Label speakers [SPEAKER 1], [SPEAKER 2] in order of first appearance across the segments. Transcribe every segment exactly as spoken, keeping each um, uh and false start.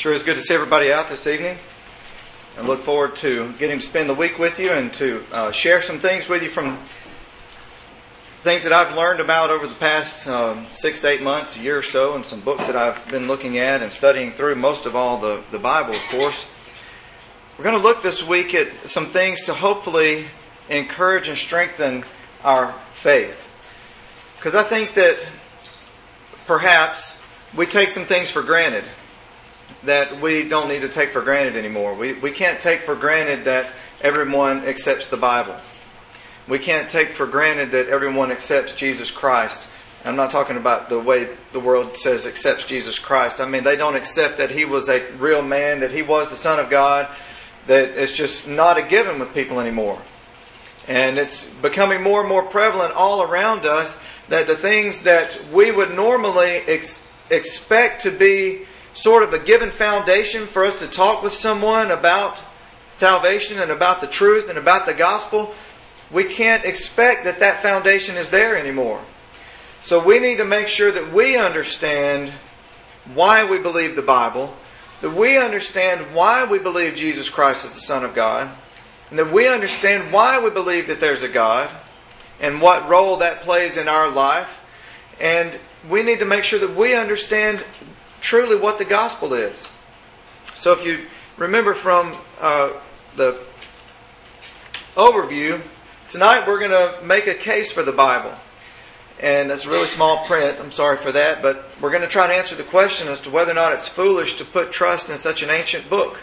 [SPEAKER 1] Sure is good to see everybody out this evening. I look forward to getting to spend the week with you and to uh, share some things with you from things that I've learned about over the past um, six to eight months, a year or so, and some books that I've been looking at and studying through, most of all the, the Bible, of course. We're going to look this week at some things to hopefully encourage and strengthen our faith. Because I think that perhaps we take some things for granted that we don't need to take for granted anymore. We we can't take for granted that everyone accepts the Bible. We can't take for granted that everyone accepts Jesus Christ. I'm not talking about the way the world says accepts Jesus Christ. I mean, they don't accept that He was a real man, that He was the Son of God, that it's just not a given with people anymore. And it's becoming more and more prevalent all around us that the things that we would normally ex- expect to be sort of a given foundation for us to talk with someone about salvation and about the truth and about the gospel, we can't expect that that foundation is there anymore. So we need to make sure that we understand why we believe the Bible, that we understand why we believe Jesus Christ is the Son of God, and that we understand why we believe that there's a God and what role that plays in our life. And we need to make sure that we understand truly what the gospel is. So if you remember from uh, the overview, tonight we're going to make a case for the Bible. And it's really small print, I'm sorry for that, but we're going to try to answer the question as to whether or not it's foolish to put trust in such an ancient book.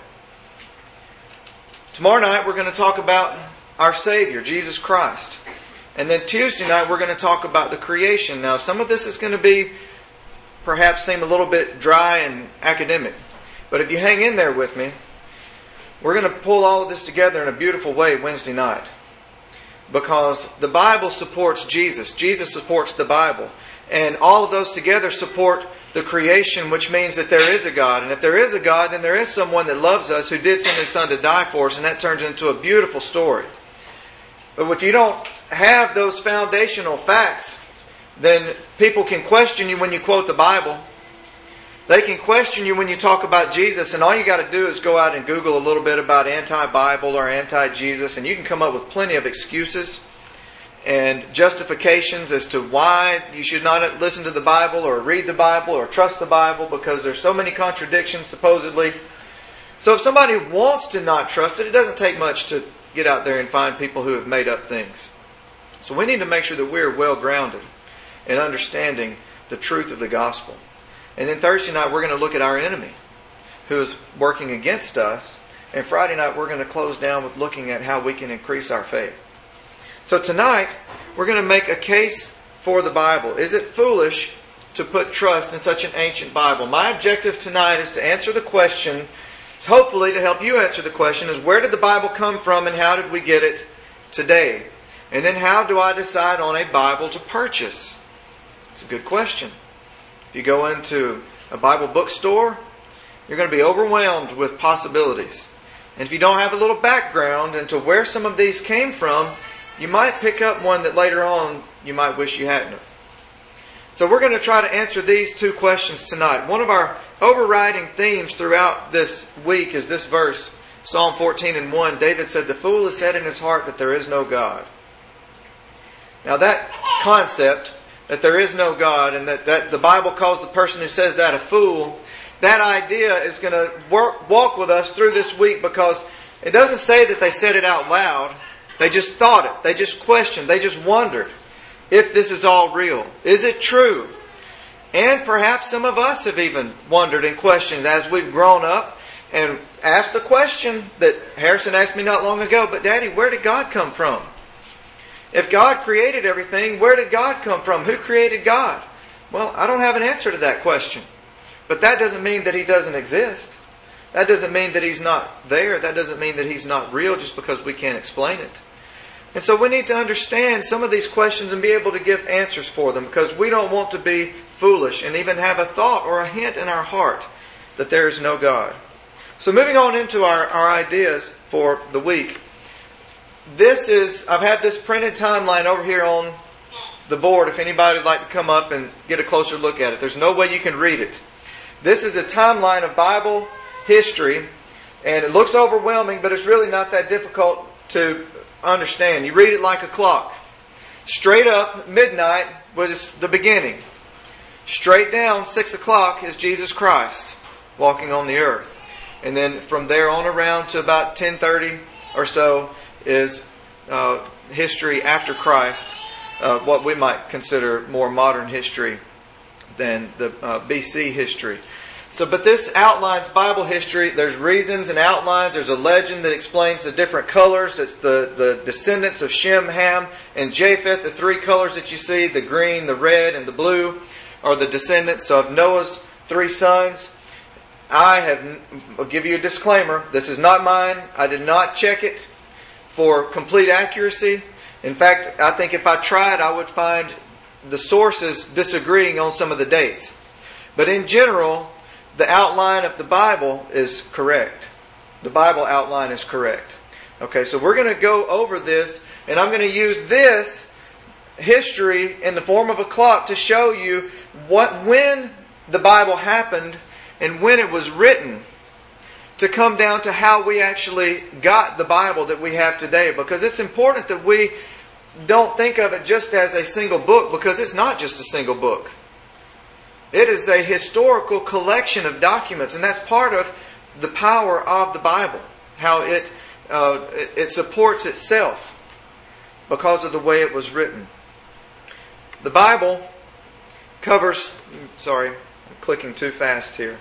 [SPEAKER 1] Tomorrow night we're going to talk about our Savior, Jesus Christ. And then Tuesday night we're going to talk about the creation. Now some of this is going to be perhaps seem a little bit dry and academic. But if you hang in there with me, we're going to pull all of this together in a beautiful way Wednesday night. Because the Bible supports Jesus. Jesus supports the Bible. And all of those together support the creation, which means that there is a God. And if there is a God, then there is someone that loves us who did send His Son to die for us. And that turns into a beautiful story. But if you don't have those foundational facts, then people can question you when you quote the Bible. They can question you when you talk about Jesus, and all you got to do is go out and Google a little bit about anti-Bible or anti-Jesus, and you can come up with plenty of excuses and justifications as to why you should not listen to the Bible or read the Bible or trust the Bible, because there's so many contradictions supposedly. So if somebody wants to not trust it, it doesn't take much to get out there and find people who have made up things. So we need to make sure that we're well grounded in understanding the truth of the gospel. And then Thursday night we're going to look at our enemy who is working against us. And Friday night we're going to close down with looking at how we can increase our faith. So tonight we're going to make a case for the Bible. Is it foolish to put trust in such an ancient Bible? My objective tonight is to answer the question, hopefully to help you answer the question, is where did the Bible come from and how did we get it today? And then how do I decide on a Bible to purchase? It's a good question. If you go into a Bible bookstore, you're going to be overwhelmed with possibilities. And if you don't have a little background into where some of these came from, you might pick up one that later on you might wish you hadn't have. So we're going to try to answer these two questions tonight. One of our overriding themes throughout this week is this verse, Psalm fourteen and one. David said, "The fool has said in his heart that there is no God." Now that concept, that there is no God, and that, that the Bible calls the person who says that a fool, that idea is going to work, walk with us through this week, because it doesn't say that they said it out loud. They just thought it. They just questioned. They just wondered if this is all real. Is it true? And perhaps some of us have even wondered and questioned as we've grown up and asked the question that Harrison asked me not long ago, "But Daddy, where did God come from? If God created everything, where did God come from? Who created God?" Well, I don't have an answer to that question. But that doesn't mean that He doesn't exist. That doesn't mean that He's not there. That doesn't mean that He's not real just because we can't explain it. And so we need to understand some of these questions and be able to give answers for them, because we don't want to be foolish and even have a thought or a hint in our heart that there is no God. So moving on into our, our ideas for the week. This is, I've had this printed timeline over here on the board if anybody would like to come up and get a closer look at it. There's no way you can read it. This is a timeline of Bible history, and it looks overwhelming, but it's really not that difficult to understand. You read it like a clock. Straight up, midnight was the beginning. Straight down, six o'clock is Jesus Christ walking on the earth. And then from there on around to about ten thirty or so is uh, history after Christ, uh, what we might consider more modern history than the uh, B C history. So, but this outlines Bible history. There's reasons and outlines. There's a legend that explains the different colors. It's the, the descendants of Shem, Ham, and Japheth. The three colors that you see, the green, the red, and the blue, are the descendants of Noah's three sons. I have, I'll give you a disclaimer. This is not mine. I did not check it for complete accuracy. In fact, I think if I tried, I would find the sources disagreeing on some of the dates. But in general, the outline of the Bible is correct. The Bible outline is correct. Okay, so we're going to go over this, and I'm going to use this history in the form of a clock to show you what when the Bible happened and when it was written, to come down to how we actually got the Bible that we have today. Because it's important that we don't think of it just as a single book, because it's not just a single book. It is a historical collection of documents, and that's part of the power of the Bible. How it uh, it supports itself because of the way it was written. The Bible covers... Sorry, I'm clicking too fast here.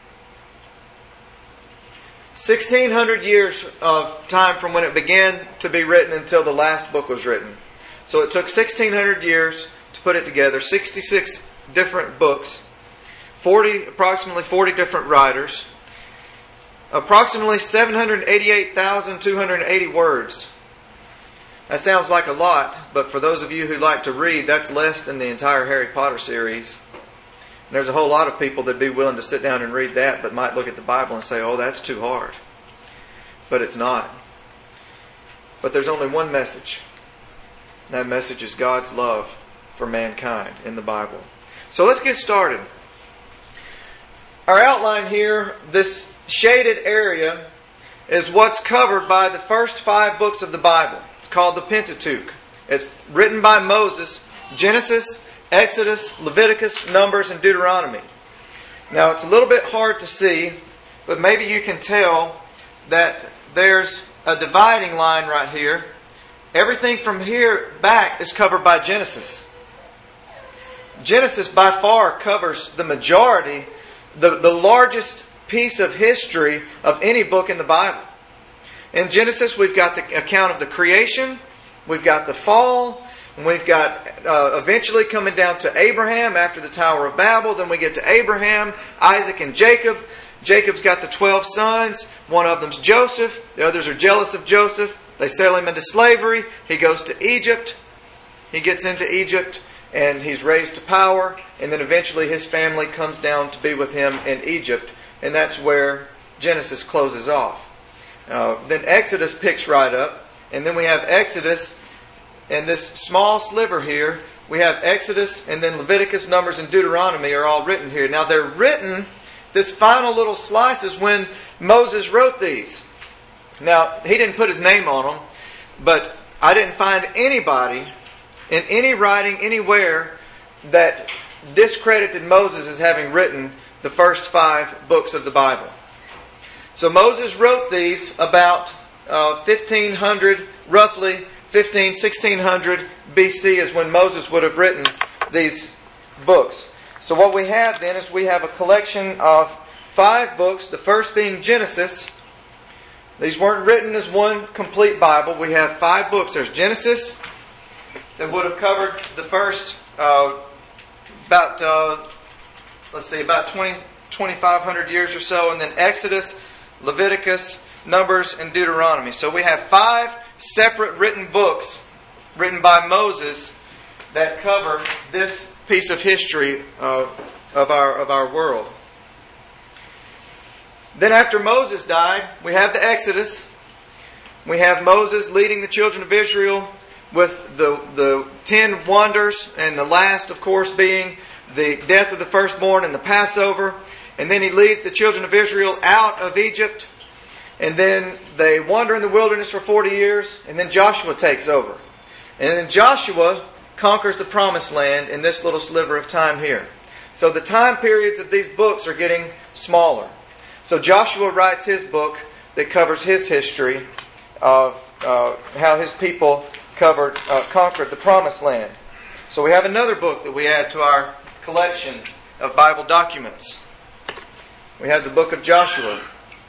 [SPEAKER 1] sixteen hundred years of time from when it began to be written until the last book was written. So it took sixteen hundred years to put it together. sixty-six different books. forty, approximately forty different writers. Approximately seven hundred eighty-eight thousand two hundred eighty words. That sounds like a lot, but for those of you who like to read, that's less than the entire Harry Potter series. And there's a whole lot of people that'd be willing to sit down and read that, but might look at the Bible and say, oh, that's too hard. But it's not. But there's only one message. That message is God's love for mankind in the Bible. So let's get started. Our outline here, this shaded area, is what's covered by the first five books of the Bible. It's called the Pentateuch. It's written by Moses, Genesis, Exodus, Leviticus, Numbers, and Deuteronomy. Now, it's a little bit hard to see, but maybe you can tell that there's a dividing line right here. Everything from here back is covered by Genesis. Genesis by far covers the majority, the, the largest piece of history of any book in the Bible. In Genesis, we've got the account of the creation, we've got the fall, and we've got uh, eventually coming down to Abraham after the Tower of Babel. Then we get to Abraham, Isaac, and Jacob. Jacob's got the twelve sons. One of them's Joseph. The others are jealous of Joseph. They sell him into slavery. He goes to Egypt. He gets into Egypt and he's raised to power. And then eventually his family comes down to be with him in Egypt. And that's where Genesis closes off. Uh, then Exodus picks right up. And then we have Exodus. And this small sliver here, we have Exodus, and then Leviticus, Numbers, and Deuteronomy are all written here. Now they're written, this final little slice is when Moses wrote these. Now, he didn't put his name on them, but I didn't find anybody in any writing anywhere that discredited Moses as having written the first five books of the Bible. So Moses wrote these about uh, fifteen hundred, roughly fifteen, sixteen hundred B C is when Moses would have written these books. So what we have then is we have a collection of five books, the first being Genesis. These weren't written as one complete Bible. We have five books. There's Genesis that would have covered the first uh, about, uh, let's see, about twenty, twenty-five hundred years or so. And then Exodus, Leviticus, Numbers, and Deuteronomy. So we have five separate written books written by Moses that cover this piece of history uh, of our of our world. Then after Moses died, we have the Exodus. We have Moses leading the children of Israel with the, the ten wonders, and the last, of course, being the death of the firstborn and the Passover. And then He leads the children of Israel out of Egypt. And then they wander in the wilderness for forty years. And then Joshua takes over. And then Joshua conquers the promised land in this little sliver of time here. So the time periods of these books are getting smaller. So Joshua writes his book that covers his history of uh, how his people covered, uh, conquered the promised land. So we have another book that we add to our collection of Bible documents. We have the book of Joshua.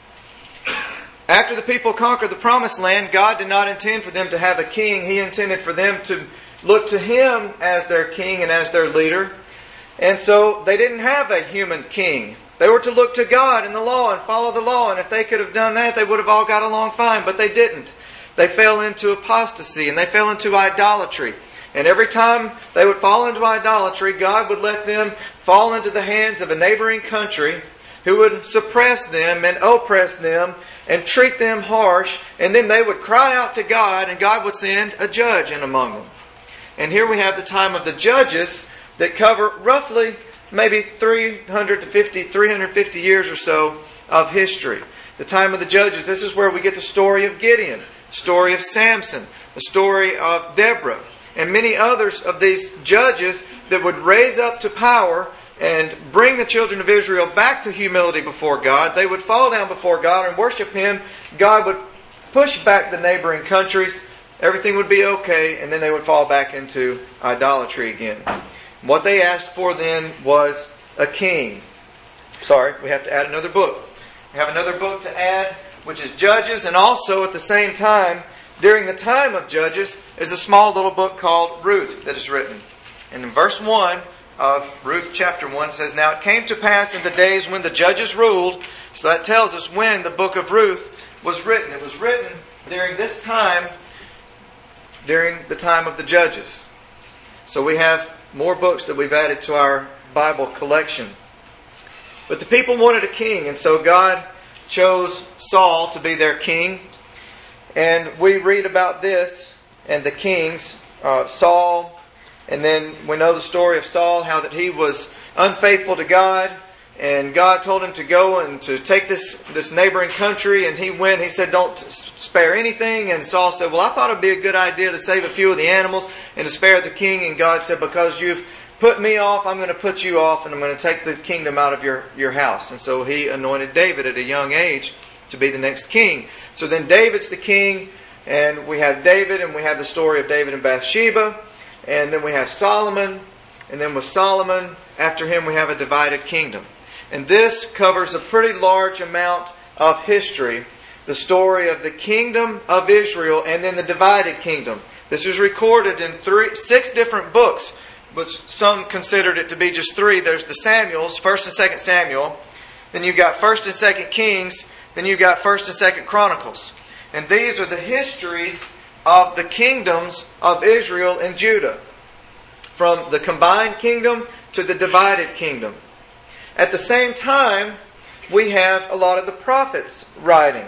[SPEAKER 1] After the people conquered the promised land, God did not intend for them to have a king. He intended for them to look to Him as their king and as their leader. And so they didn't have a human king. They were to look to God and the law and follow the law. And if they could have done that, they would have all got along fine. But they didn't. They fell into apostasy and they fell into idolatry. And every time they would fall into idolatry, God would let them fall into the hands of a neighboring country who would suppress them and oppress them and treat them harsh. And then they would cry out to God, and God would send a judge in among them. And here we have the time of the judges that cover roughly maybe three hundred fifty, three hundred fifty years or so of history. The time of the judges, this is where we get the story of Gideon, the story of Samson, the story of Deborah, and many others of these judges that would raise up to power and bring the children of Israel back to humility before God. They would fall down before God and worship Him. God would push back the neighboring countries. Everything would be okay, and then they would fall back into idolatry again. What they asked for then was a king. Sorry, we have to add another book. We have another book to add, which is Judges, and also at the same time, during the time of Judges, is a small little book called Ruth that is written. And in verse one of Ruth chapter one, it says, "Now it came to pass in the days when the judges ruled," so that tells us when the book of Ruth was written. It was written during this time, during the time of the judges. So we have more books that we've added to our Bible collection. But the people wanted a king, and so God chose Saul to be their king. And we read about this and the kings, uh, Saul, and then we know the story of Saul, how that he was unfaithful to God, and God told him to go and to take this, this neighboring country, and he went, he said, "Don't spare anything," and Saul said, "Well, I thought it'd be a good idea to save a few of the animals and to spare the king," and God said, "Because you've put me off, I'm going to put you off, and I'm going to take the kingdom out of your, your house." And so He anointed David at a young age to be the next king. So then David's the king, and we have David, and we have the story of David and Bathsheba, and then we have Solomon, and then with Solomon, after him we have a divided kingdom. And this covers a pretty large amount of history, the story of the kingdom of Israel and then the divided kingdom. This is recorded in three, six different books, but some considered it to be just three. There's the Samuels, First and Second Samuel. Then you've got First and Second Kings. Then you've got First and Second Chronicles. And these are the histories of the kingdoms of Israel and Judah, from the combined kingdom to the divided kingdom. At the same time, we have a lot of the prophets writing.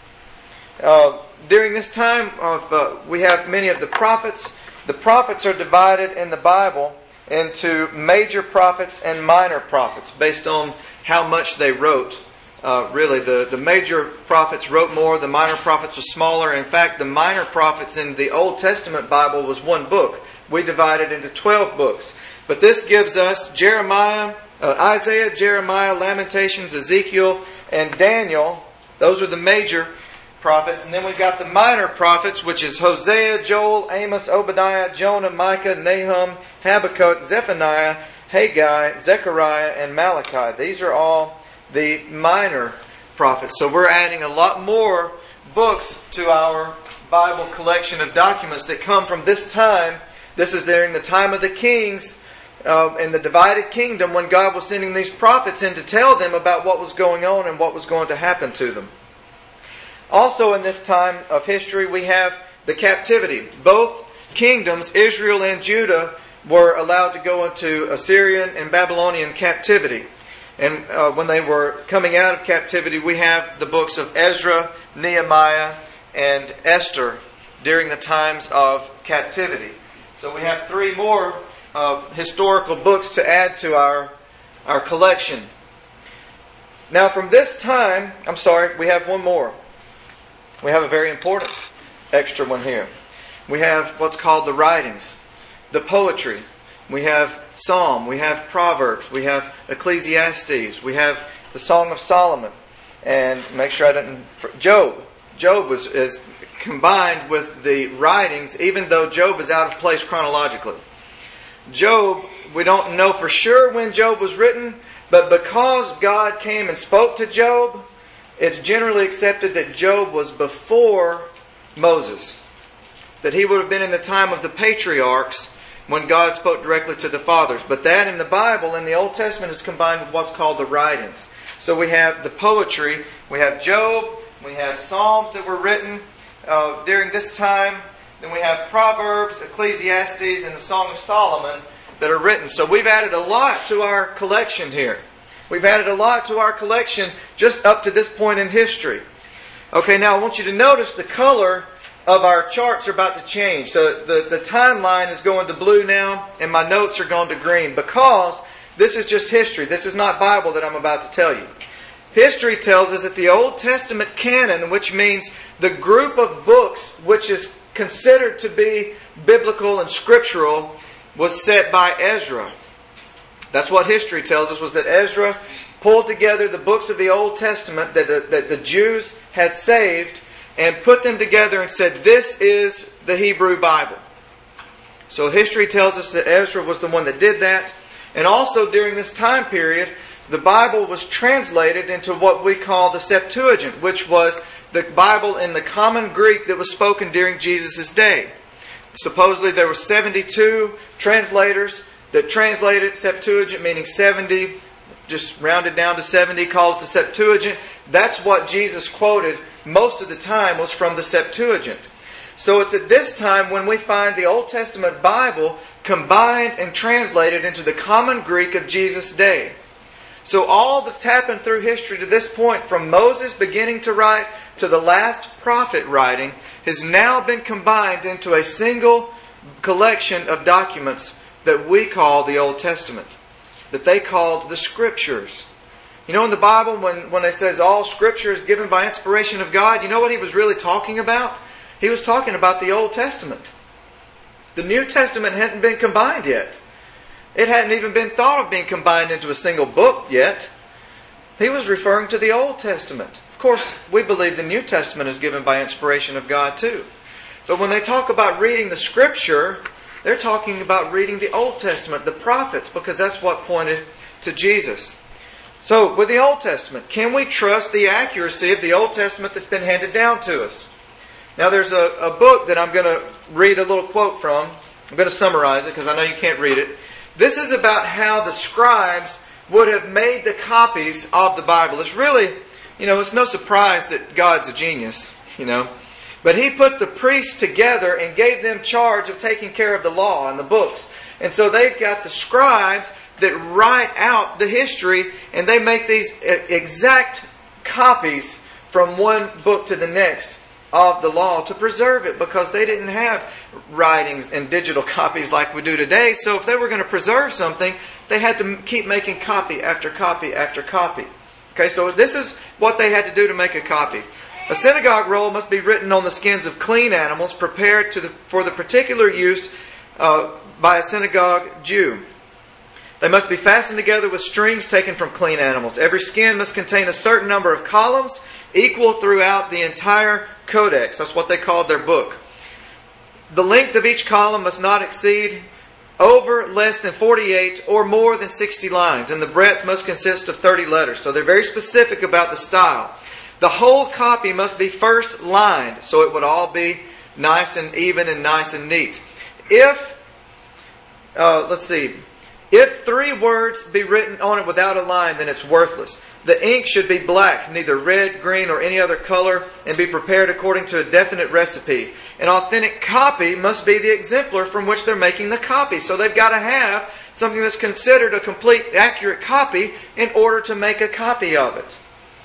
[SPEAKER 1] Uh, during this time, of uh, we have many of the prophets. The prophets are divided in the Bible into major prophets and minor prophets based on how much they wrote. Uh, really, the, the major prophets wrote more, the minor prophets were smaller. In fact, the minor prophets in the Old Testament Bible was one book. We divided into twelve books. But this gives us Jeremiah, uh, Isaiah, Jeremiah, Lamentations, Ezekiel, and Daniel. Those are the major prophets. And then we've got the minor prophets, which is Hosea, Joel, Amos, Obadiah, Jonah, Micah, Nahum, Habakkuk, Zephaniah, Haggai, Zechariah, and Malachi. These are all the minor prophets. So we're adding a lot more books to our Bible collection of documents that come from this time. This is during the time of the kings uh, in the divided kingdom, when God was sending these prophets in to tell them about what was going on and what was going to happen to them. Also in this time of history, we have the captivity. Both kingdoms, Israel and Judah, were allowed to go into Assyrian and Babylonian captivity. And uh, when they were coming out of captivity, we have the books of Ezra, Nehemiah, and Esther during the times of captivity. So we have three more uh, historical books to add to our, our collection. Now from this time, I'm sorry, we have one more. We have a very important extra one here. We have what's called the writings, the poetry. We have Psalm, we have Proverbs, we have Ecclesiastes, we have the Song of Solomon, and make sure I didn't... Job. Job was is combined with the writings, even though Job is out of place chronologically. Job, we don't know for sure when Job was written, but because God came and spoke to Job, it's generally accepted that Job was before Moses. That he would have been in the time of the patriarchs when God spoke directly to the fathers. But that in the Bible, in the Old Testament, is combined with what's called the writings. So we have the poetry, we have Job, we have Psalms that were written uh, during this time, then we have Proverbs, Ecclesiastes, and the Song of Solomon that are written. So we've added a lot to our collection here. We've added a lot to our collection just up to this point in history. Okay, now I want you to notice the color of our charts are about to change. So the, the timeline is going to blue now, and my notes are going to green, because this is just history. This is not Bible that I'm about to tell you. History tells us that the Old Testament canon, which means the group of books which is considered to be biblical and scriptural, was set by Ezra. That's what history tells us, was that Ezra pulled together the books of the Old Testament that the, that the Jews had saved and put them together and said, this is the Hebrew Bible. So history tells us that Ezra was the one that did that. And also during this time period, the Bible was translated into what we call the Septuagint, which was the Bible in the common Greek that was spoken during Jesus' day. Supposedly there were seventy-two translators that translated Septuagint, meaning seventy, just rounded down to seventy, called it the Septuagint. That's what Jesus quoted most of the time, was from the Septuagint. So it's at this time when we find the Old Testament Bible combined and translated into the common Greek of Jesus' day. So all that's happened through history to this point, from Moses beginning to write to the last prophet writing, has now been combined into a single collection of documents that we call the Old Testament, that they called the Scriptures. You know, in the Bible, when, when it says all Scripture is given by inspiration of God, you know what he was really talking about? He was talking about the Old Testament. The New Testament hadn't been combined yet. It hadn't even been thought of being combined into a single book yet. He was referring to the Old Testament. Of course, we believe the New Testament is given by inspiration of God too. But when they talk about reading the Scripture, they're talking about reading the Old Testament, the prophets, because that's what pointed to Jesus. So, with the Old Testament, can we trust the accuracy of the Old Testament that's been handed down to us? Now, there's a, a book that I'm going to read a little quote from. I'm going to summarize it because I know you can't read it. This is about how the scribes would have made the copies of the Bible. It's really, you know, it's no surprise that God's a genius, you know. But He put the priests together and gave them charge of taking care of the law and the books. And so they've got the scribes that write out the history, and they make these exact copies from one book to the next of the law to preserve it, because they didn't have writings and digital copies like we do today. So if they were going to preserve something, they had to keep making copy after copy after copy. Okay, so this is what they had to do to make a copy. A synagogue roll must be written on the skins of clean animals prepared to the, for the particular use uh, by a synagogue Jew. They must be fastened together with strings taken from clean animals. Every skin must contain a certain number of columns, equal throughout the entire codex. That's what they called their book. The length of each column must not exceed over less than forty-eight or more than sixty lines, and the breadth must consist of thirty letters. So they're very specific about the style. The whole copy must be first lined, so it would all be nice and even and nice and neat. If, uh, let's see, if three words be written on it without a line, then it's worthless. The ink should be black, neither red, green, or any other color, and be prepared according to a definite recipe. An authentic copy must be the exemplar from which they're making the copy. So they've got to have something that's considered a complete, accurate copy in order to make a copy of it.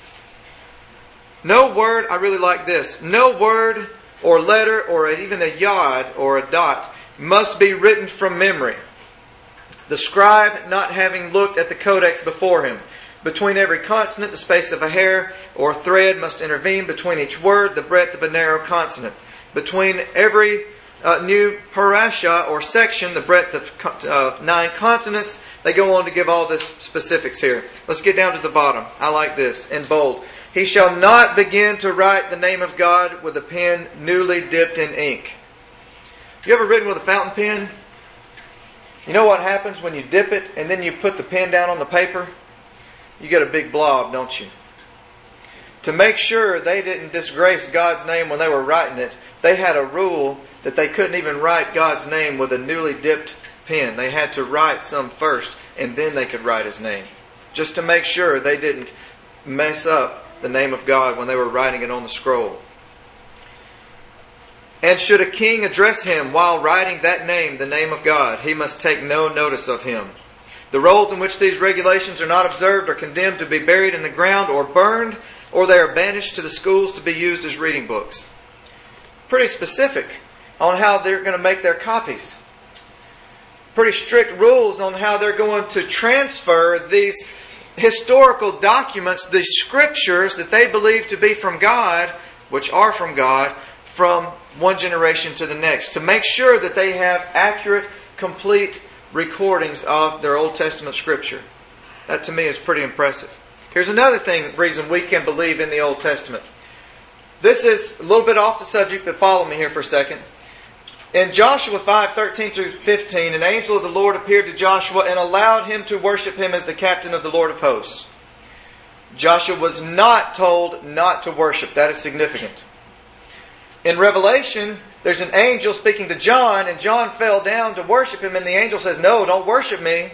[SPEAKER 1] No word, I really like this, no word or letter or even a yod or a dot must be written from memory. The scribe not having looked at the codex before him. Between every consonant, the space of a hair or thread must intervene. Between each word, the breadth of a narrow consonant. Between every uh, new parasha or section, the breadth of uh, nine consonants. They go on to give all this specifics here. Let's get down to the bottom. I like this in bold. He shall not begin to write the name of God with a pen newly dipped in ink. You ever written with a fountain pen? You know what happens when you dip it and then you put the pen down on the paper? You get a big blob, don't you? To make sure they didn't disgrace God's name when they were writing it, they had a rule that they couldn't even write God's name with a newly dipped pen. They had to write some first, and then they could write His name. Just to make sure they didn't mess up the name of God when they were writing it on the scroll. And should a king address him while writing that name, the name of God, he must take no notice of him. The rolls in which these regulations are not observed are condemned to be buried in the ground or burned, or they are banished to the schools to be used as reading books. Pretty specific on how they're going to make their copies. Pretty strict rules on how they're going to transfer these historical documents, these scriptures that they believe to be from God, which are from God, from one generation to the next, to make sure that they have accurate, complete recordings of their Old Testament scripture. That to me is pretty impressive. Here's another thing, reason we can believe in the Old Testament. This is a little bit off the subject, but follow me here for a second. In Joshua five, thirteen through fifteen, an angel of the Lord appeared to Joshua and allowed him to worship him as the captain of the Lord of hosts. Joshua was not told not to worship. That is significant. In Revelation, there's an angel speaking to John, and John fell down to worship him, and the angel says, "No, don't worship me.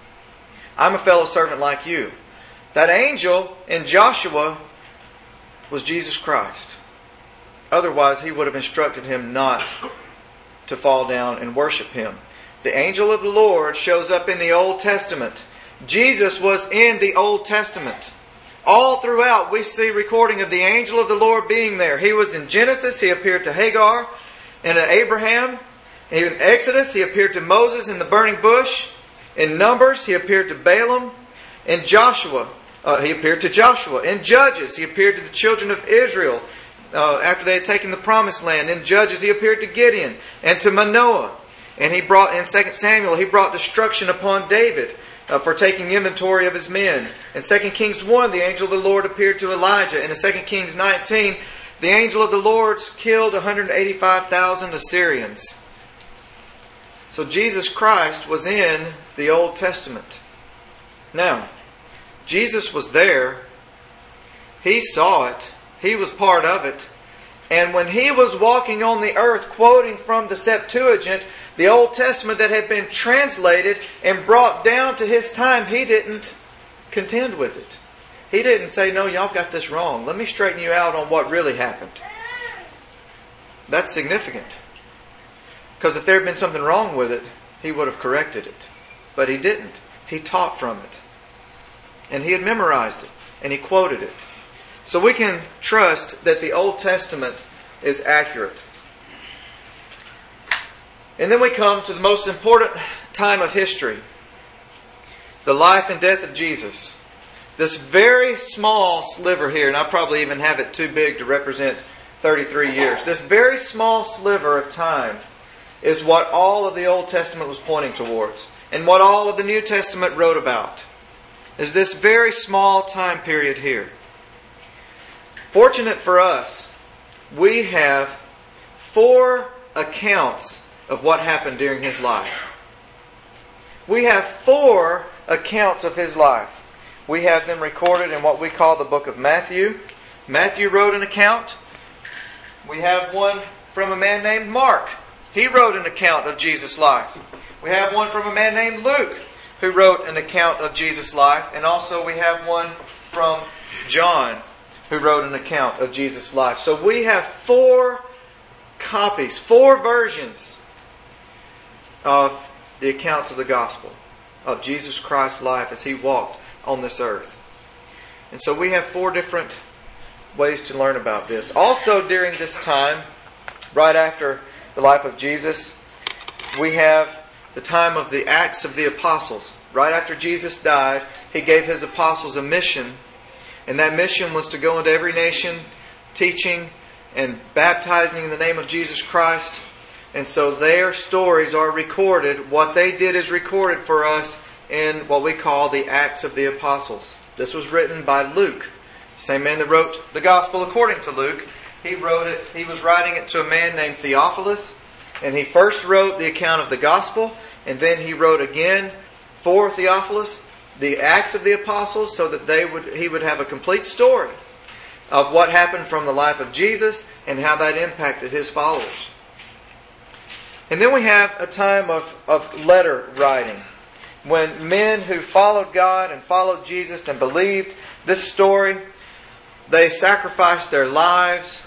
[SPEAKER 1] I'm a fellow servant like you." That angel in Joshua was Jesus Christ. Otherwise, he would have instructed him not to fall down and worship him. The angel of the Lord shows up in the Old Testament. Jesus was in the Old Testament. All throughout we see recording of the angel of the Lord being there. He was in Genesis, he appeared to Hagar and to Abraham. In Exodus, he appeared to Moses in the burning bush. In Numbers, he appeared to Balaam. In Joshua, uh, he appeared to Joshua. In Judges, he appeared to the children of Israel uh, after they had taken the promised land. In Judges, he appeared to Gideon and to Manoah. And he brought, in Second Samuel, he brought destruction upon David uh, for taking inventory of his men. In Second Kings one, the angel of the Lord appeared to Elijah. And in Second Kings nineteen, the angel of the Lord killed one hundred eighty-five thousand Assyrians. So Jesus Christ was in the Old Testament. Now, Jesus was there. He saw it. He was part of it. And when He was walking on the earth quoting from the Septuagint, the Old Testament that had been translated and brought down to His time, He didn't contend with it. He didn't say, "No, y'all got this wrong. Let me straighten you out on what really happened." That's significant. Because if there had been something wrong with it, He would have corrected it. But He didn't. He taught from it. And He had memorized it. And He quoted it. So we can trust that the Old Testament is accurate. And then we come to the most important time of history. The life and death of Jesus. This very small sliver here, and I probably even have it too big to represent thirty-three years. This very small sliver of time is what all of the Old Testament was pointing towards. And what all of the New Testament wrote about. Is this very small time period here. Fortunate for us, we have four accounts of what happened during His life. We have four accounts of His life. We have them recorded in what we call the book of Matthew. Matthew wrote an account. We have one from a man named Mark. He wrote an account of Jesus' life. We have one from a man named Luke, who wrote an account of Jesus' life. And also we have one from John, who wrote an account of Jesus' life. So we have four copies, four versions of the accounts of the gospel, of Jesus Christ's life as He walked on this earth. And so we have four different ways to learn about this. Also during this time, right after the life of Jesus, we have the time of the Acts of the Apostles. Right after Jesus died, He gave His apostles a mission. And that mission was to go into every nation, teaching and baptizing in the name of Jesus Christ. And so their stories are recorded. What they did is recorded for us in what we call the Acts of the Apostles. This was written by Luke, the same man that wrote the Gospel according to Luke. He wrote it. He was writing it to a man named Theophilus, and he first wrote the account of the Gospel, and then he wrote again for Theophilus the Acts of the Apostles, so that they would he would have a complete story of what happened from the life of Jesus and how that impacted His followers. And then we have a time of, of letter writing, when men who followed God and followed Jesus and believed this story, they sacrificed their lives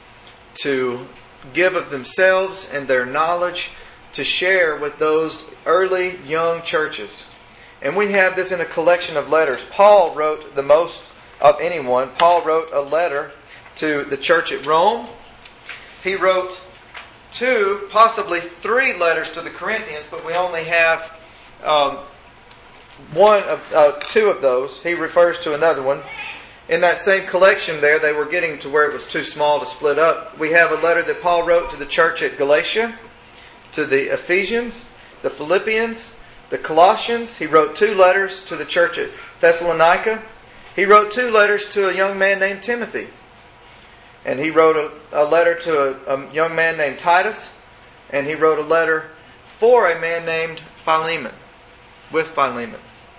[SPEAKER 1] to give of themselves and their knowledge to share with those early young churches. And we have this in a collection of letters. Paul wrote the most of anyone. Paul wrote a letter to the church at Rome. He wrote two, possibly three letters to the Corinthians, but we only have um, one of uh, two of those. He refers to another one. In that same collection there, they were getting to where it was too small to split up. We have a letter that Paul wrote to the church at Galatia, to the Ephesians, the Philippians, the Colossians. He wrote two letters to the church at Thessalonica. He wrote two letters to a young man named Timothy. And he wrote a, a letter to a, a young man named Titus. And he wrote a letter for a man named Philemon, with Philemon.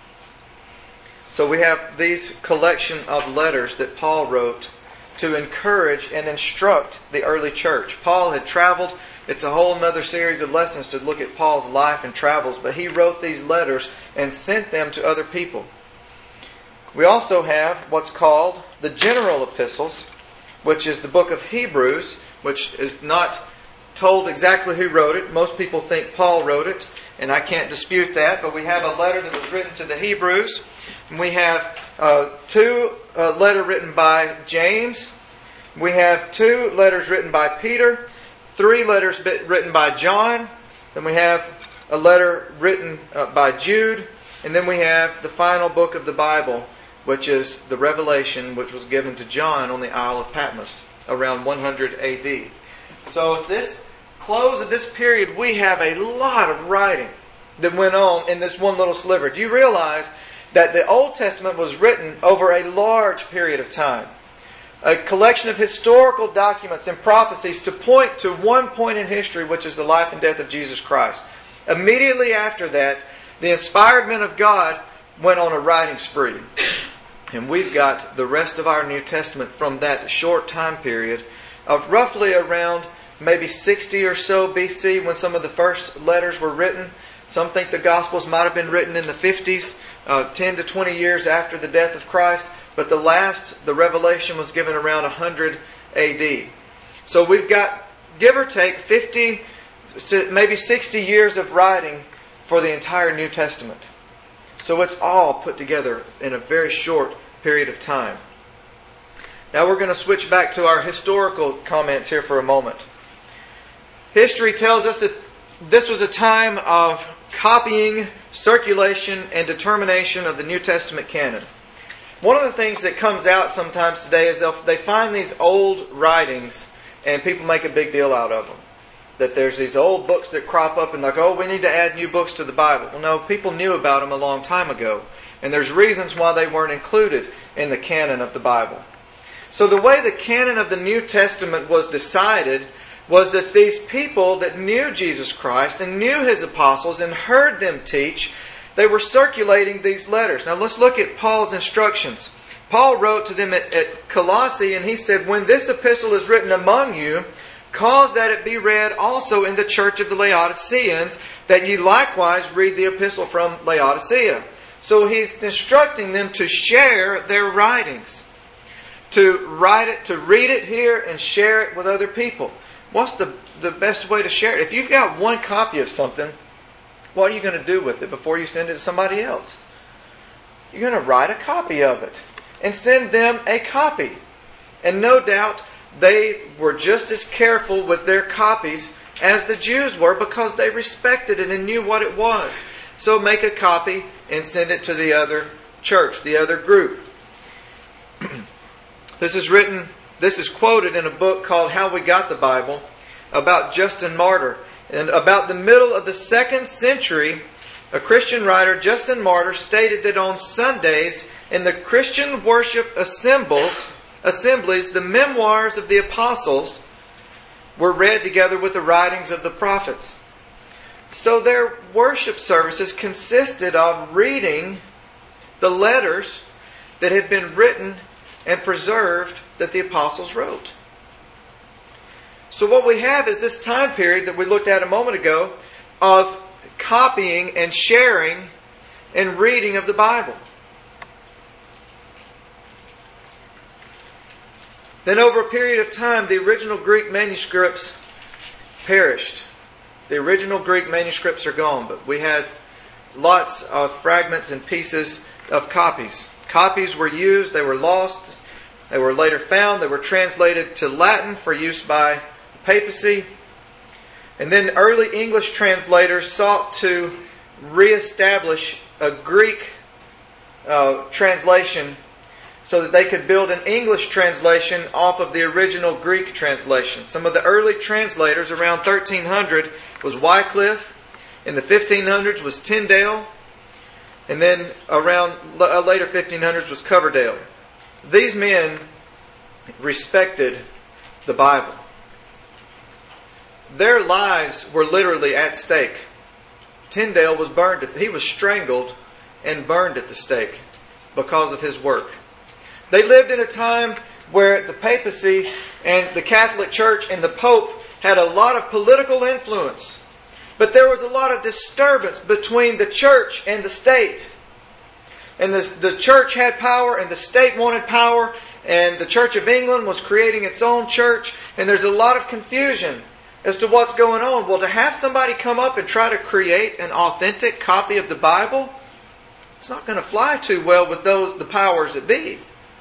[SPEAKER 1] So we have these collection of letters that Paul wrote to encourage and instruct the early church. Paul had traveled. It's a whole other series of lessons to look at Paul's life and travels. But he wrote these letters and sent them to other people. We also have what's called the general epistles, which is the book of Hebrews, which is not told exactly who wrote it. Most people think Paul wrote it, and I can't dispute that. But we have a letter that was written to the Hebrews. And we have uh, two uh, letters written by James. We have two letters written by Peter. Three letters written by John. Then we have a letter written uh, by Jude. And then we have the final book of the Bible, which is the Revelation, which was given to John on the Isle of Patmos around one hundred A D. So at this close of this period, we have a lot of writing that went on in this one little sliver. Do you realize that the Old Testament was written over a large period of time? A collection of historical documents and prophecies to point to one point in history, which is the life and death of Jesus Christ. Immediately after that, the inspired men of God went on a writing spree. And we've got the rest of our New Testament from that short time period of roughly around maybe sixty or so B C when some of the first letters were written. Some think the Gospels might have been written in the fifties, uh, ten to twenty years after the death of Christ. But the last, the Revelation, was given around one hundred A D. So we've got, give or take, fifty to maybe sixty years of writing for the entire New Testament. So it's all put together in a very short period of time. Now we're going to switch back to our historical comments here for a moment. History tells us that this was a time of copying, circulation, and determination of the New Testament canon. One of the things that comes out sometimes today is they'll, they find these old writings and people make a big deal out of them. That there's these old books that crop up and like, oh, we need to add new books to the Bible. Well, no, people knew about them a long time ago. And there's reasons why they weren't included in the canon of the Bible. So the way the canon of the New Testament was decided was that these people that knew Jesus Christ and knew His apostles and heard them teach, they were circulating these letters. Now let's look at Paul's instructions. Paul wrote to them at, at Colossae, and he said, when this epistle is written among you, cause that it be read also in the church of the Laodiceans, that ye likewise read the epistle from Laodicea. So he's instructing them to share their writings. To write it, to read it here and share it with other people. What's the, the best way to share it? If you've got one copy of something, what are you going to do with it before you send it to somebody else? You're going to write a copy of it and send them a copy. And no doubt they were just as careful with their copies as the Jews were because they respected it and knew what it was. So make a copy and send it to the other church, the other group. This is written, this is quoted in a book called How We Got the Bible about Justin Martyr. And about the middle of the second century, a Christian writer, Justin Martyr, stated that on Sundays in the Christian worship assembles, assemblies, the memoirs of the apostles were read together with the writings of the prophets. So their worship services consisted of reading the letters that had been written and preserved that the apostles wrote. So what we have is this time period that we looked at a moment ago of copying and sharing and reading of the Bible. Then over a period of time, the original Greek manuscripts perished. The original Greek manuscripts are gone, but we had lots of fragments and pieces of copies. Copies were used, they were lost, they were later found, they were translated to Latin for use by the papacy. And then early English translators sought to reestablish a Greek uh, translation so that they could build an English translation off of the original Greek translation. Some of the early translators around thirteen hundred was Wycliffe. In the fifteen hundreds was Tyndale. And then around uh, later fifteen hundreds was Coverdale. These men respected the Bible. Their lives were literally at stake. Tyndale was burned. At, he was strangled and burned at the stake because of his work. They lived in a time where the papacy and the Catholic Church and the Pope had a lot of political influence. But there was a lot of disturbance between the church and the state. And the, the church had power and the state wanted power. And the Church of England was creating its own church. And there's a lot of confusion as to what's going on. Well, to have somebody come up and try to create an authentic copy of the Bible, it's not going to fly too well with those the powers that be.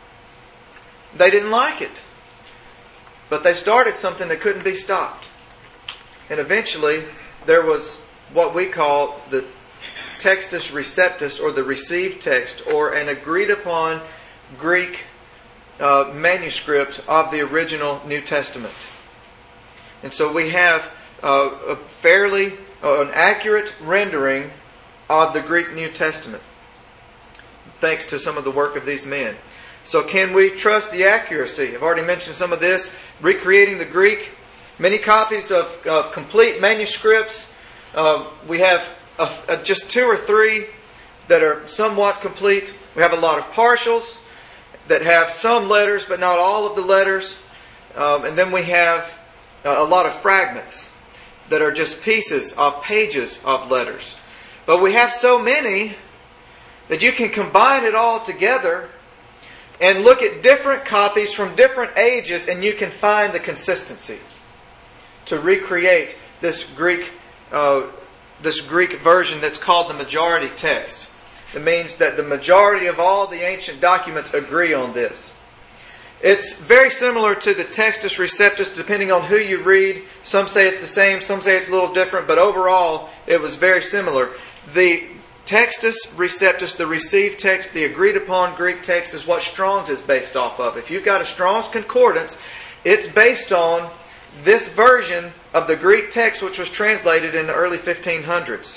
[SPEAKER 1] They didn't like it. But they started something that couldn't be stopped. And eventually, there was what we call the Textus Receptus, or the received text, or an agreed upon Greek uh, manuscript of the original New Testament. And so we have uh, a fairly, uh, an accurate rendering of the Greek New Testament, thanks to some of the work of these men. So can we trust the accuracy? I've already mentioned some of this. Recreating the Greek. Many copies of, of complete manuscripts. Uh, we have a, a, just two or three that are somewhat complete. We have a lot of partials that have some letters, but not all of the letters. Um, and then we have a lot of fragments that are just pieces of pages of letters. But we have so many that you can combine it all together and look at different copies from different ages, and you can find the consistency to recreate this Greek uh, this Greek version that's called the majority text. It means that the majority of all the ancient documents agree on this. It's very similar to the Textus Receptus, depending on who you read. Some say it's the same, some say it's a little different, but overall it was very similar. The Textus Receptus, the received text, the agreed upon Greek text, is what Strong's is based off of. If you've got a Strong's Concordance, it's based on this version of the Greek text, which was translated in the early fifteen hundreds.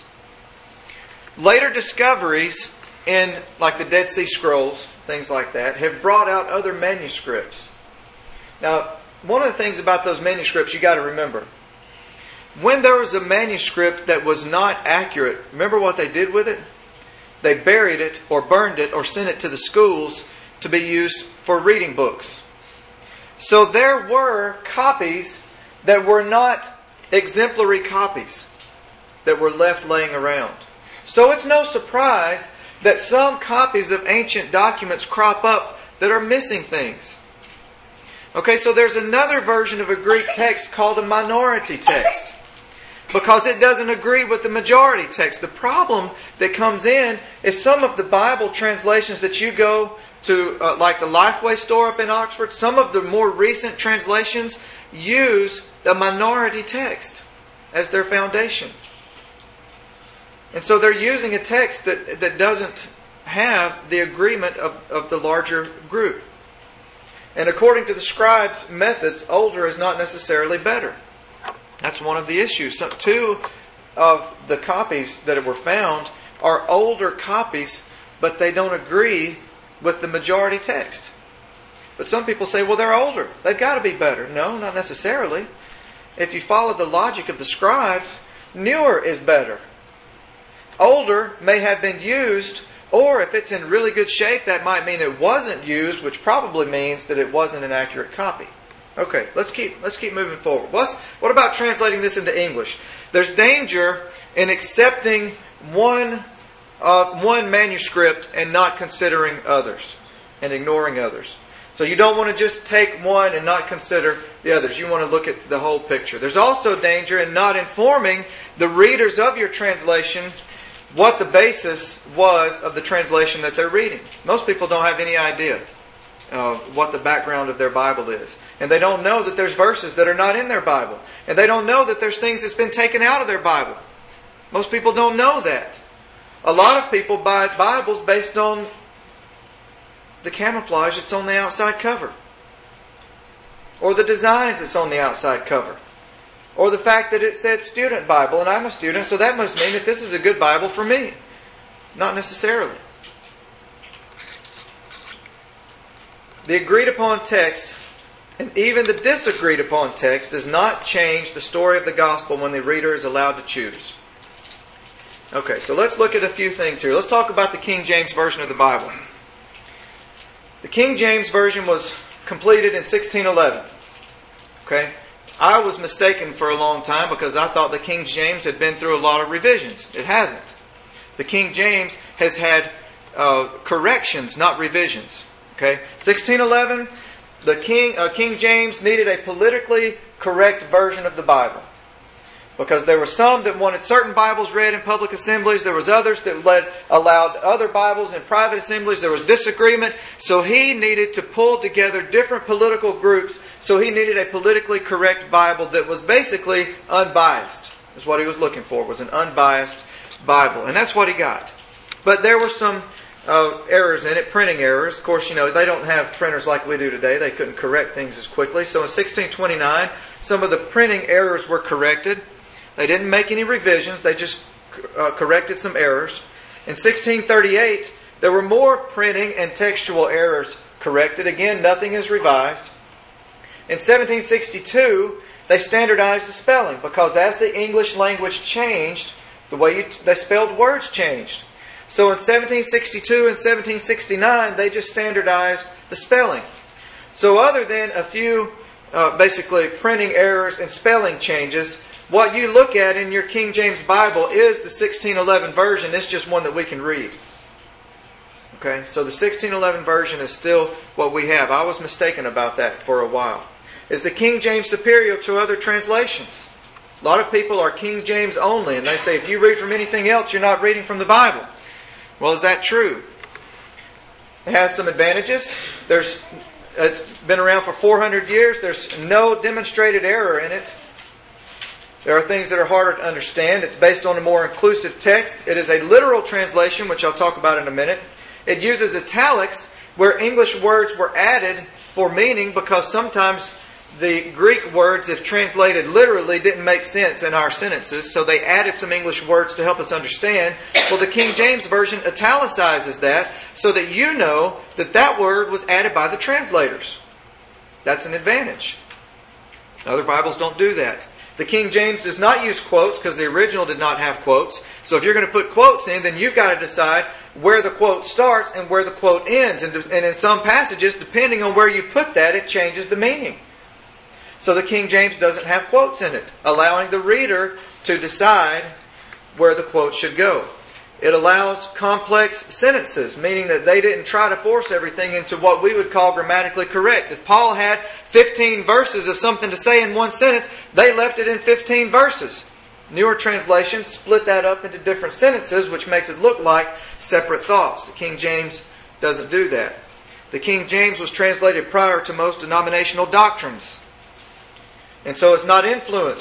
[SPEAKER 1] Later discoveries in, like the Dead Sea Scrolls, things like that, have brought out other manuscripts. Now, one of the things about those manuscripts you got to remember, when there was a manuscript that was not accurate, remember what they did with it? They buried it or burned it or sent it to the schools to be used for reading books. So there were copies that were not exemplary copies that were left laying around. So it's no surprise that some copies of ancient documents crop up that are missing things. Okay, so there's another version of a Greek text called a minority text, because it doesn't agree with the majority text. The problem that comes in is some of the Bible translations that you go to, uh, like the Lifeway store up in Oxford, some of the more recent translations use the minority text. as their foundation. And so they're using a text that, that doesn't have the agreement of, of the larger group. And according to the scribes' methods, older is not necessarily better. That's one of the issues. So two of the copies that were found are older copies, but they don't agree with the majority text. But some people say, well, they're older. They've got to be better. No, not necessarily. If you follow the logic of the scribes, newer is better. Older may have been used, or if it's in really good shape, that might mean it wasn't used, which probably means that it wasn't an accurate copy. Okay, let's keep let's keep moving forward. What's, what about translating this into English? There's danger in accepting one uh, one manuscript and not considering others and ignoring others. So you don't want to just take one and not consider the others. You want to look at the whole picture. There's also danger in not informing the readers of your translation what the basis was of the translation that they're reading. Most people don't have any idea of what the background of their Bible is. And they don't know that there's verses that are not in their Bible. And they don't know that there's things that's been taken out of their Bible. Most people don't know that. A lot of people buy Bibles based on the camouflage that's on the outside cover, or the designs that's on the outside cover, or the fact that it said student Bible, and I'm a student, so that must mean that this is a good Bible for me. Not necessarily. The agreed upon text, and even the disagreed upon text, does not change the story of the gospel when the reader is allowed to choose. Okay, so let's look at a few things here. Let's talk about the King James Version of the Bible. The King James Version was completed in sixteen eleven. Okay? I was mistaken for a long time because I thought the King James had been through a lot of revisions. It hasn't. The King James has had uh, corrections, not revisions. Okay? sixteen eleven, the King uh, King James needed a politically correct version of the Bible. Because there were some that wanted certain Bibles read in public assemblies. There was others that led, allowed other Bibles in private assemblies. There was disagreement. So he needed to pull together different political groups. So he needed a politically correct Bible that was basically unbiased. That's what he was looking for, was an unbiased Bible. And that's what he got. But there were some uh, errors in it, printing errors. Of course, you know, they don't have printers like we do today. They couldn't correct things as quickly. So in sixteen twenty-nine, some of the printing errors were corrected. They didn't make any revisions. They just uh, corrected some errors. In sixteen thirty-eight, there were more printing and textual errors corrected. Again, nothing is revised. In seventeen sixty-two, they standardized the spelling because as the English language changed, the way you, they spelled words changed. So in seventeen sixty-two and seventeen sixty-nine, they just standardized the spelling. So other than a few uh, basically printing errors and spelling changes, what you look at in your King James Bible is the sixteen eleven version. It's just one that we can read. Okay, so the sixteen eleven version is still what we have. I was mistaken about that for a while. Is the King James superior to other translations? A lot of people are King James only, and they say if you read from anything else, you're not reading from the Bible. Well, is that true? It has some advantages. There's, it's been around for four hundred years. There's no demonstrated error in it. There are things that are harder to understand. It's based on a more inclusive text. It is a literal translation, which I'll talk about in a minute. It uses italics where English words were added for meaning because sometimes the Greek words, if translated literally, didn't make sense in our sentences. So they added some English words to help us understand. Well, the King James Version italicizes that so that you know that that word was added by the translators. That's an advantage. Other Bibles don't do that. The King James does not use quotes because the original did not have quotes. So if you're going to put quotes in, then you've got to decide where the quote starts and where the quote ends. And in some passages, depending on where you put that, it changes the meaning. So the King James doesn't have quotes in it, allowing the reader to decide where the quote should go. It allows complex sentences, meaning that they didn't try to force everything into what we would call grammatically correct. If Paul had fifteen verses of something to say in one sentence, they left it in fifteen verses. Newer translations split that up into different sentences, which makes it look like separate thoughts. The King James doesn't do that. The King James was translated prior to most denominational doctrines. And so it's not influenced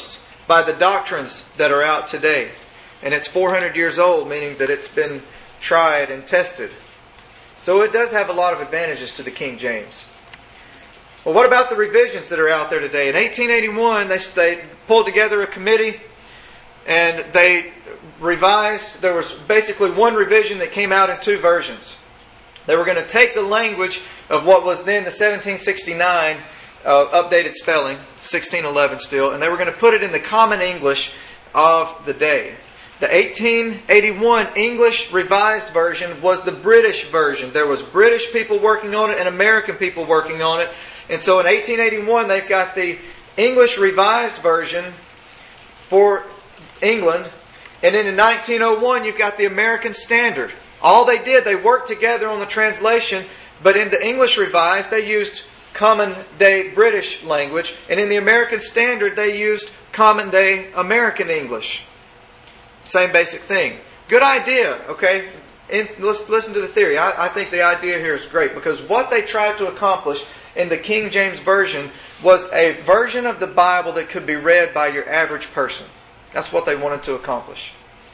[SPEAKER 1] by the doctrines that are out today. And it's four hundred years old, meaning that it's been tried and tested. So it does have a lot of advantages to the King James. Well, what about the revisions that are out there today? In eighteen eighty-one, they, they pulled together a committee and they revised. There was basically one revision that came out in two versions. They were going to take the language of what was then the seventeen sixty-nine uh, updated spelling, sixteen eleven still, and they were going to put it in the common English of the day. The eighteen eighty-one English Revised Version was the British version. There was British people working on it and American people working on it. And so in eighteen eighty-one, they've got the English Revised Version for England. And then in nineteen oh one, you've got the American Standard. All they did, they worked together on the translation, but in the English Revised, they used common day British language. And in the American Standard, they used common day American English. Same basic thing. Good idea, okay? And let's listen to the theory. I, I think the idea here is great because what they tried to accomplish in the King James Version was a version of the Bible that could be read by your average person. That's what they wanted to accomplish.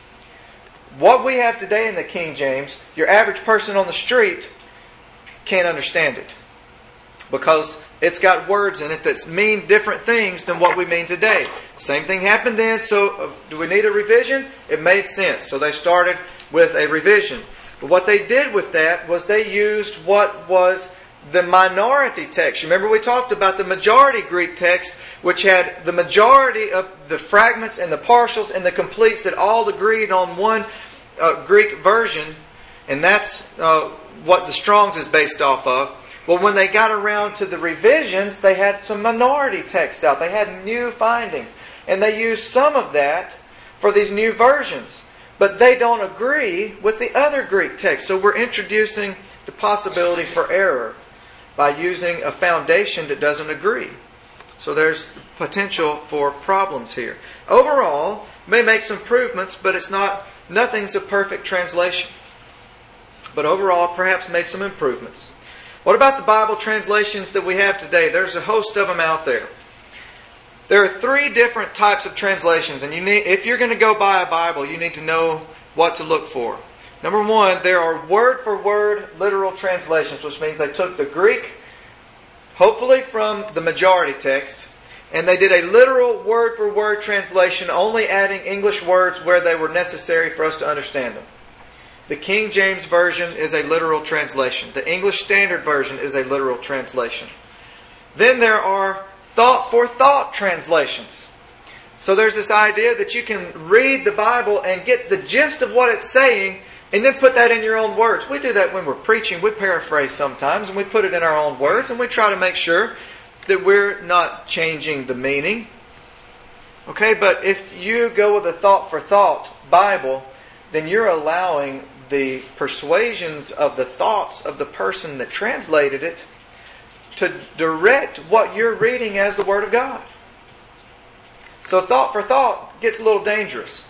[SPEAKER 1] What we have today in the King James, your average person on the street can't understand it because it's got words in it that mean different things than what we mean today. Same thing happened then, so uh, do we need a revision? It made sense. So they started with a revision. But what they did with that was they used what was the minority text. Remember we talked about the majority Greek text, which had the majority of the fragments and the partials and the completes that all agreed on one uh, Greek version. And that's uh, what the Strong's is based off of. Well, when they got around to the revisions, they had some minority text out. They had new findings. And they used some of that for these new versions. But they don't agree with the other Greek text. So we're introducing the possibility for error by using a foundation that doesn't agree. So there's potential for problems here. Overall, may make some improvements, but it's not, nothing's a perfect translation. But overall, perhaps made some improvements. What about the Bible translations that we have today? There's a host of them out there. There are three different types of translations, and you need, if you're going to go buy a Bible, you need to know what to look for. Number one, there are word-for-word literal translations, which means they took the Greek, hopefully from the majority text, and they did a literal word-for-word translation, only adding English words where they were necessary for us to understand them. The King James Version is a literal translation. The English Standard Version is a literal translation. Then there are thought-for-thought translations. So there's this idea that you can read the Bible and get the gist of what it's saying and then put that in your own words. We do that when we're preaching. We paraphrase sometimes and we put it in our own words and we try to make sure that we're not changing the meaning. Okay, but if you go with a thought-for-thought Bible, then you're allowing the persuasions of the thoughts of the person that translated it to direct what you're reading as the Word of God. So thought for thought gets a little dangerous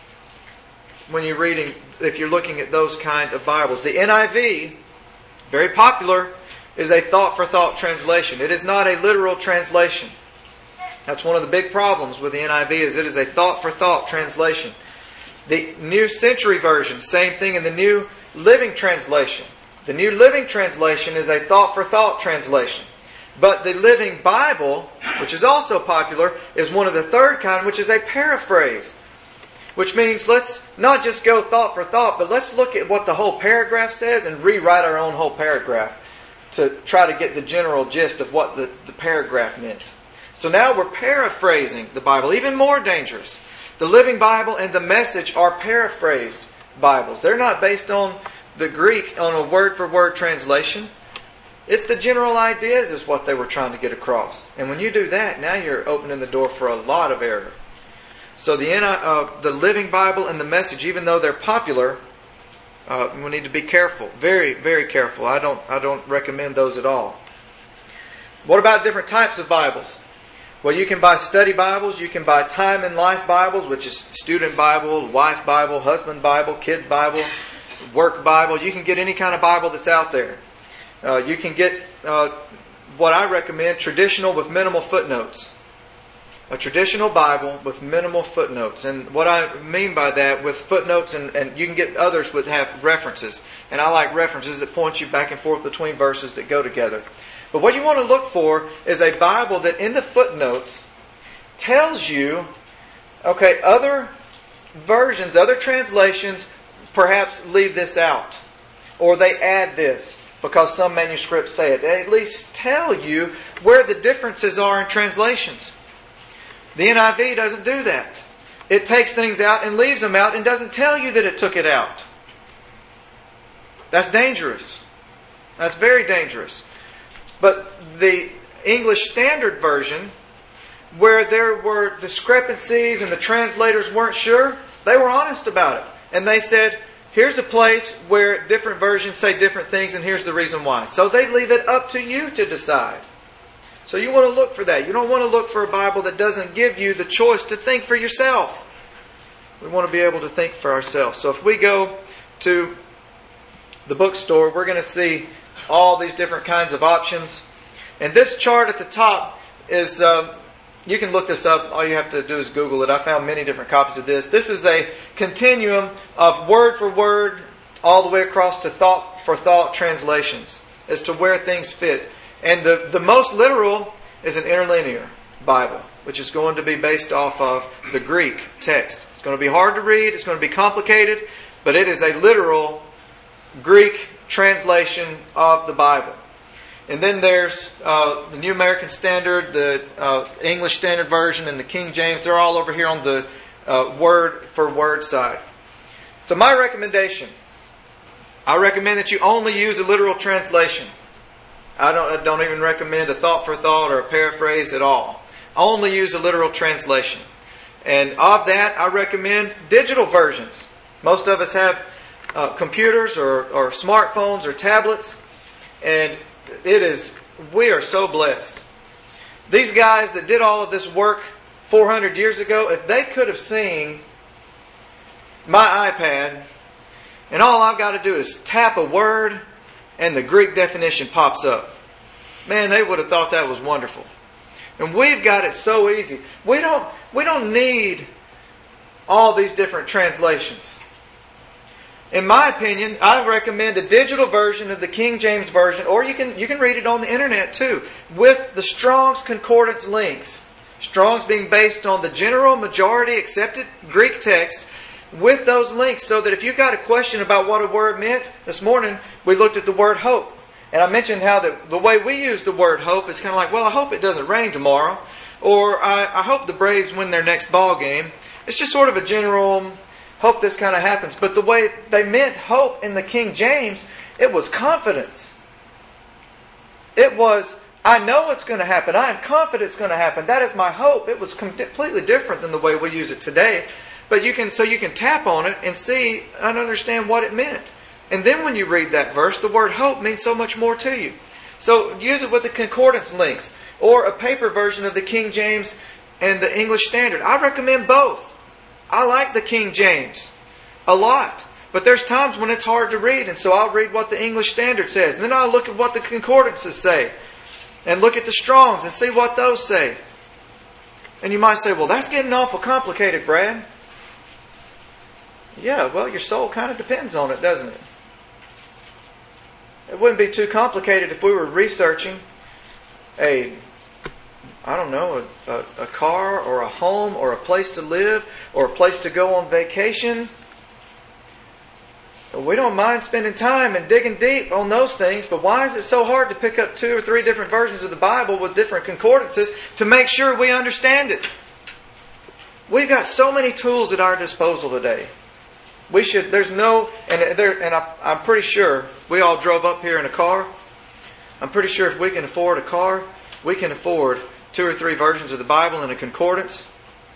[SPEAKER 1] when you're reading, if you're looking at those kind of Bibles. The N I V, very popular, is a thought for thought translation. It is not a literal translation. That's one of the big problems with the N I V, is it is a thought for thought translation. The New Century Version, same thing in the New Living Translation. The New Living Translation is a thought-for-thought translation. But the Living Bible, which is also popular, is one of the third kind, which is a paraphrase. Which means let's not just go thought for thought, but let's look at what the whole paragraph says and rewrite our own whole paragraph to try to get the general gist of what the, the paragraph meant. So now we're paraphrasing the Bible, even more dangerous. The Living Bible and the Message are paraphrased Bibles. They're not based on the Greek, on a word-for-word translation. It's the general ideas is what they were trying to get across. And when you do that, now you're opening the door for a lot of error. So the, uh, the Living Bible and the Message, even though they're popular, uh, we need to be careful. Very, very careful. I don't, I don't recommend those at all. What about different types of Bibles? Well, you can buy study Bibles, you can buy time and life Bibles, which is student Bible, wife Bible, husband Bible, kid Bible, work Bible. You can get any kind of Bible that's out there. Uh, you can get uh, what I recommend, traditional with minimal footnotes. A traditional Bible with minimal footnotes. And what I mean by that, with footnotes, and, and you can get others that have references. And I like references that point you back and forth between verses that go together. But what you want to look for is a Bible that in the footnotes tells you, okay, other versions, other translations perhaps leave this out. Or they add this because some manuscripts say it. They at least tell you where the differences are in translations. The N I V doesn't do that. It takes things out and leaves them out and doesn't tell you that it took it out. That's dangerous. That's very dangerous. But the English Standard Version, where there were discrepancies and the translators weren't sure, they were honest about it. And they said, here's a place where different versions say different things and here's the reason why. So they leave it up to you to decide. So you want to look for that. You don't want to look for a Bible that doesn't give you the choice to think for yourself. We want to be able to think for ourselves. So if we go to the bookstore, we're going to see all these different kinds of options. And this chart at the top is, uh, you can look this up. All you have to do is Google it. I found many different copies of this. This is a continuum of word for word all the way across to thought for thought translations as to where things fit. And the, the most literal is an interlinear Bible, which is going to be based off of the Greek text. It's going to be hard to read. It's going to be complicated. But it is a literal Greek translation of the Bible. And then there's uh, the New American Standard, the uh, English Standard Version, and the King James. They're all over here on the uh, word for word side. So my recommendation, I recommend that you only use a literal translation. I don't, I don't even recommend a thought for thought or a paraphrase at all. Only use a literal translation. And of that, I recommend digital versions. Most of us have uh, computers or, or smartphones or tablets. And it is, we are so blessed. These guys that did all of this work four hundred years ago, if they could have seen my iPad, and all I've got to do is tap a word, and the Greek definition pops up. Man, they would have thought that was wonderful. And we've got it so easy. We don't, we don't need all these different translations. In my opinion, I recommend a digital version of the King James Version, or you can, you can read it on the internet too, with the Strong's Concordance links. Strong's being based on the general majority accepted Greek text, with those links, so that if you've got a question about what a word meant, this morning we looked at the word hope. And I mentioned how the, the way we use the word hope is kind of like, well, I hope it doesn't rain tomorrow. Or I, I hope the Braves win their next ball game. It's just sort of a general, hope this kind of happens. But the way they meant hope in the King James, it was confidence. It was, I know it's going to happen. I am confident it's going to happen. That is my hope. It was completely different than the way we use it today. But you can, so you can tap on it and see and understand what it meant. And then when you read that verse, the word hope means so much more to you. So use it with the concordance links or a paper version of the King James and the English Standard. I recommend both. I like the King James a lot. But there's times when it's hard to read, and so I'll read what the English Standard says. And then I'll look at what the concordances say. And look at the Strongs and see what those say. And you might say, well, that's getting awful complicated, Brad. Yeah, well, your soul kind of depends on it, doesn't it? It wouldn't be too complicated if we were researching a, I don't know, a, a, a car or a home or a place to live or a place to go on vacation. We don't mind spending time and digging deep on those things, but why is it so hard to pick up two or three different versions of the Bible with different concordances to make sure we understand it? We've got so many tools at our disposal today. We should, there's no, and there, and I, I'm pretty sure we all drove up here in a car. I'm pretty sure if we can afford a car, we can afford two or three versions of the Bible and a concordance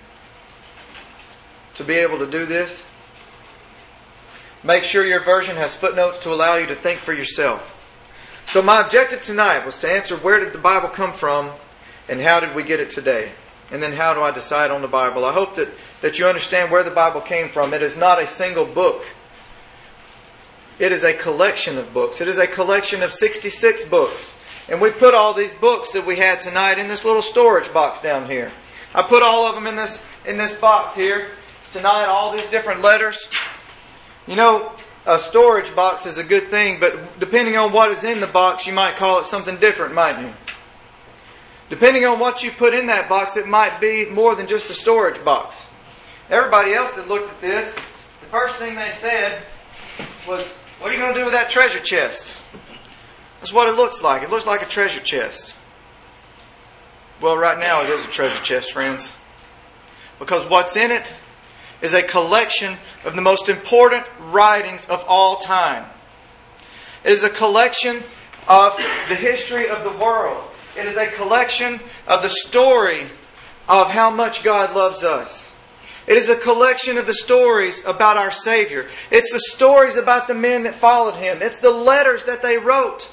[SPEAKER 1] to be able to do this. Make sure your version has footnotes to allow you to think for yourself. So my objective tonight was to answer, where did the Bible come from and how did we get it today? And then how do I decide on the Bible? I hope that, that you understand where the Bible came from. It is not a single book. It is a collection of books. It is a collection of sixty-six books. And we put all these books that we had tonight in this little storage box down here. I put all of them in this in this box here tonight, all these different letters. You know, a storage box is a good thing, but depending on what is in the box, you might call it something different, mightn't you? Depending on what you put in that box, it might be more than just a storage box. Everybody else that looked at this, the first thing they said was, what are you going to do with that treasure chest? That's what it looks like. It looks like a treasure chest. Well, right now it is a treasure chest, friends. Because what's in it is a collection of the most important writings of all time. It is a collection of the history of the world. It is a collection of the story of how much God loves us. It is a collection of the stories about our Savior. It's the stories about the men that followed Him. It's the letters that they wrote.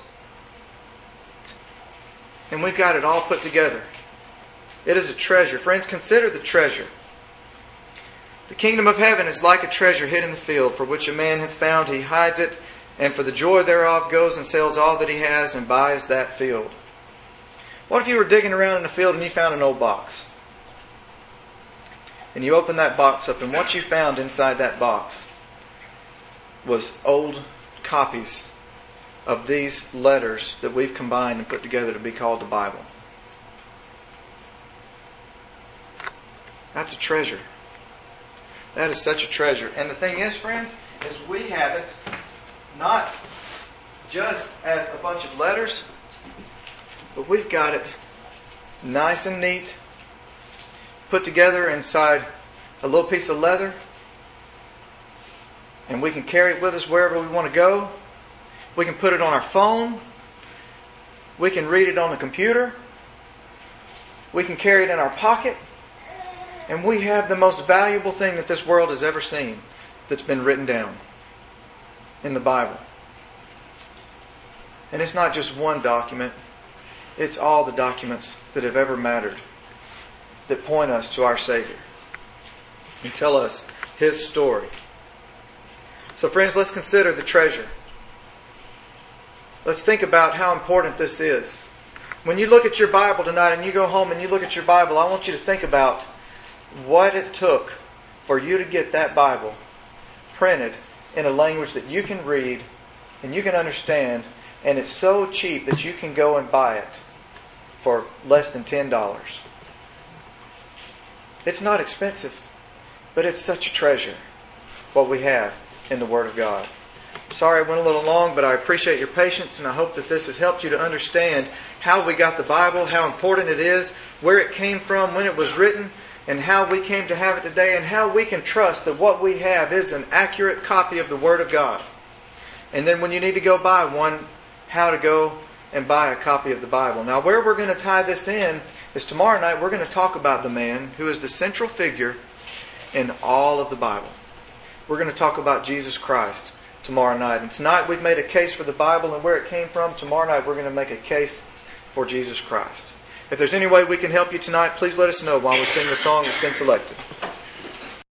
[SPEAKER 1] And we've got it all put together. It is a treasure. Friends, consider the treasure. The kingdom of heaven is like a treasure hid in the field, for which a man hath found, he hides it, and for the joy thereof goes and sells all that he has and buys that field. What if you were digging around in the field and you found an old box? And you opened that box up, and what you found inside that box was old copies of these letters that we've combined and put together to be called the Bible. That's a treasure. That is such a treasure. And the thing is, friends, is we have it not just as a bunch of letters, but we've got it nice and neat, put together inside a little piece of leather, and we can carry it with us wherever we want to go. We can put it on our phone. We can read it on the computer. We can carry it in our pocket. And we have the most valuable thing that this world has ever seen that's been written down in the Bible. And it's not just one document. It's all the documents that have ever mattered that point us to our Savior and tell us His story. So friends, let's consider the treasure. Let's think about how important this is. When you look at your Bible tonight and you go home and you look at your Bible, I want you to think about what it took for you to get that Bible printed in a language that you can read and you can understand, and it's so cheap that you can go and buy it for less than ten dollars. It's not expensive, but it's such a treasure, what we have in the Word of God. Sorry I went a little long, but I appreciate your patience, and I hope that this has helped you to understand how we got the Bible, how important it is, where it came from, when it was written, and how we came to have it today, and how we can trust that what we have is an accurate copy of the Word of God. And then when you need to go buy one, how to go and buy a copy of the Bible. Now, where we're going to tie this in is tomorrow night we're going to talk about the man who is the central figure in all of the Bible. We're going to talk about Jesus Christ tomorrow night. And tonight we've made a case for the Bible and where it came from. Tomorrow night we're going to make a case for Jesus Christ. If there's any way we can help you tonight, please let us know while we sing the song that's been selected.